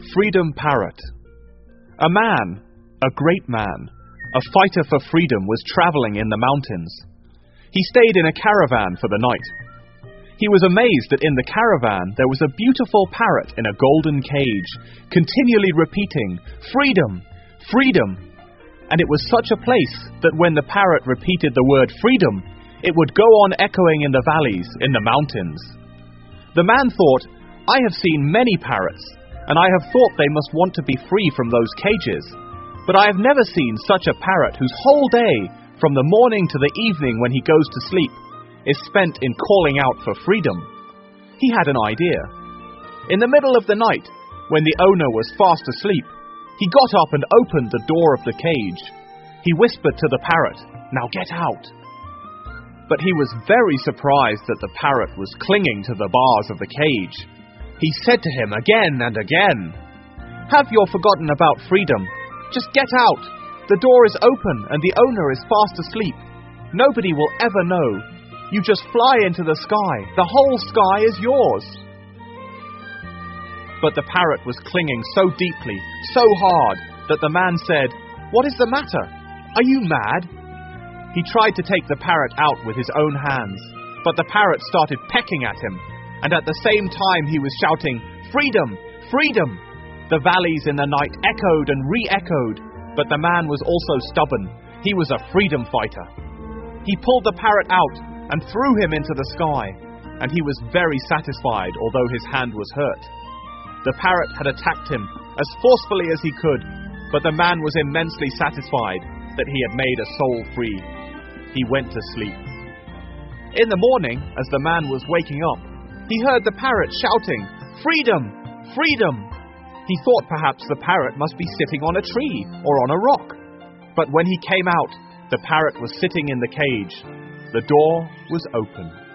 Freedom Parrot. A man, a great man, a fighter for freedom, was traveling in the mountains. He stayed in a caravan for the night. He was amazed that in the caravan there was a beautiful parrot in a golden cage, continually repeating, "Freedom! Freedom!" And it was such a place that when the parrot repeated the word freedom, it would go on echoing in the valleys, in the mountains. The man thought, "I have seen many parrots, and I have thought they must want to be free from those cages. But I have never seen such a parrot whose whole day, from the morning to the evening when he goes to sleep, is spent in calling out for freedom." He had an idea. In the middle of the night, when the owner was fast asleep, he got up and opened the door of the cage. He whispered to the parrot, "Now get out." But he was very surprised that the parrot was clinging to the bars of the cage. He said to him again and again, "Have you forgotten about freedom? Just get out. The door is open and the owner is fast asleep. Nobody will ever know. You just fly into the sky. The whole sky is yours." But the parrot was clinging so deeply, so hard, that the man said, "What is the matter? Are you mad?" He tried to take the parrot out with his own hands, but the parrot started pecking at him, and at the same time he was shouting, "Freedom! Freedom!" The valleys in the night echoed and re-echoed, but the man was also stubborn. He was a freedom fighter. He pulled the parrot out and threw him into the sky, and he was very satisfied, although his hand was hurt. The parrot had attacked him as forcefully as he could, but the man was immensely satisfied that he had made a soul free. He went to sleep. In the morning, as the man was waking up, he heard the parrot shouting, "Freedom! Freedom!" He thought perhaps the parrot must be sitting on a tree or on a rock. But when he came out, the parrot was sitting in the cage. The door was open.